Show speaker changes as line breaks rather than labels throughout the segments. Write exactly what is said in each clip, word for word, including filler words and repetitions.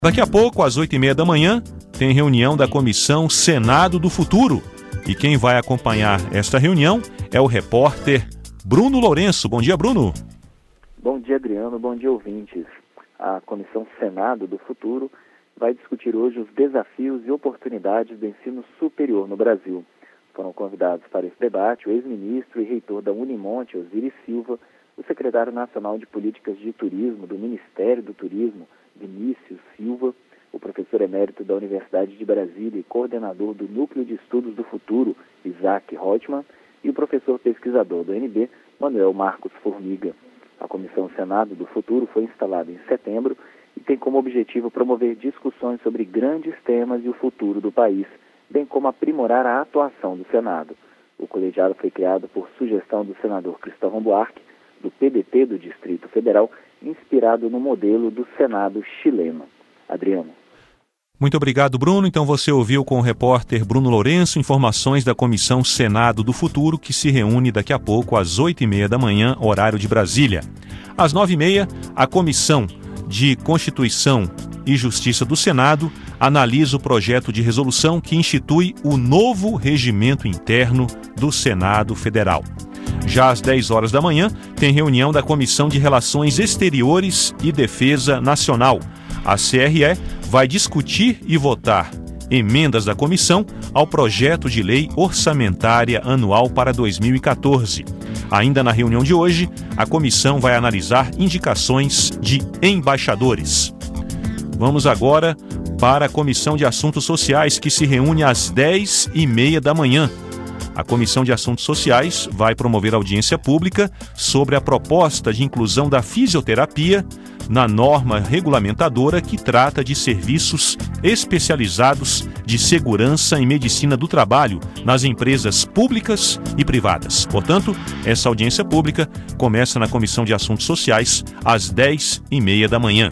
Daqui a pouco, às oito e meia da manhã, tem reunião da Comissão Senado do Futuro. E quem vai acompanhar esta reunião é o repórter Bruno Lourenço. Bom dia, Bruno.
Bom dia, Adriano. Bom dia, ouvintes. A Comissão Senado do Futuro vai discutir hoje os desafios e oportunidades do ensino superior no Brasil. Foram convidados para esse debate o ex-ministro e reitor da Unimonte, Osiris Silva, o secretário nacional de Políticas de Turismo do Ministério do Turismo, Vinícius Silva, o professor emérito da Universidade de Brasília e coordenador do Núcleo de Estudos do Futuro, Isaac Reutemann, e o professor pesquisador do U N B, Manuel Marcos Formiga. A Comissão Senado do Futuro foi instalada em setembro e tem como objetivo promover discussões sobre grandes temas e o futuro do país, bem como aprimorar a atuação do Senado. O colegiado foi criado por sugestão do senador Cristóvão Buarque, do P D T do Distrito Federal, inspirado no modelo do Senado chileno. Adriano.
Muito obrigado, Bruno. Então você ouviu com o repórter Bruno Lourenço informações da Comissão Senado do Futuro, que se reúne daqui a pouco às oito e meia da manhã, horário de Brasília. Às nove e meia, a Comissão de Constituição e Justiça do Senado analisa o projeto de resolução que institui o novo regimento interno do Senado Federal. Já às dez horas da manhã, tem reunião da Comissão de Relações Exteriores e Defesa Nacional. A C R E vai discutir e votar emendas da comissão ao projeto de lei orçamentária anual para dois mil e quatorze. Ainda na reunião de hoje, a comissão vai analisar indicações de embaixadores. Vamos agora para a Comissão de Assuntos Sociais, que se reúne às dez e meia da manhã. A Comissão de Assuntos Sociais vai promover audiência pública sobre a proposta de inclusão da fisioterapia na norma regulamentadora que trata de serviços especializados de segurança em medicina do trabalho nas empresas públicas e privadas. Portanto, essa audiência pública começa na Comissão de Assuntos Sociais às dez e meia da manhã.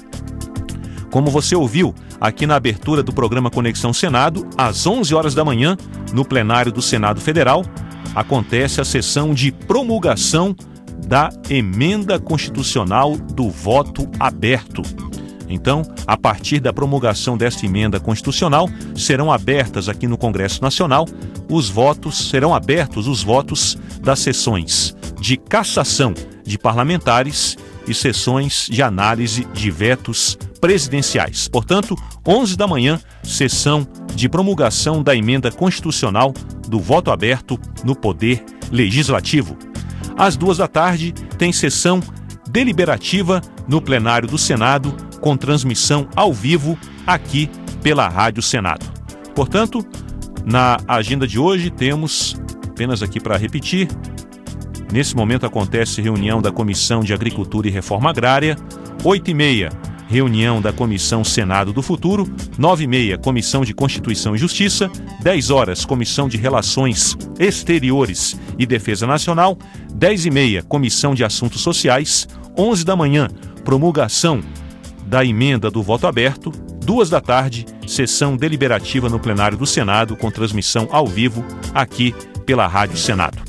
Como você ouviu aqui na abertura do programa Conexão Senado, às onze horas da manhã, no plenário do Senado Federal, acontece a sessão de promulgação da emenda constitucional do voto aberto. Então, a partir da promulgação desta emenda constitucional, serão abertas aqui no Congresso Nacional os votos, serão abertos os votos das sessões de cassação de parlamentares e sessões de análise de vetos presidenciais. Portanto, onze da manhã, sessão de promulgação da emenda constitucional do voto aberto no Poder Legislativo. Às duas da tarde, tem sessão deliberativa no plenário do Senado, com transmissão ao vivo aqui pela Rádio Senado. Portanto, na agenda de hoje temos, apenas aqui para repetir, nesse momento acontece reunião da Comissão de Agricultura e Reforma Agrária, oito e meia, reunião da Comissão Senado do Futuro, nove e meia, Comissão de Constituição e Justiça, dez horas, Comissão de Relações Exteriores e Defesa Nacional, dez e meia, Comissão de Assuntos Sociais, onze da manhã, promulgação da emenda do voto aberto, duas da tarde, sessão deliberativa no plenário do Senado com transmissão ao vivo aqui pela Rádio Senado.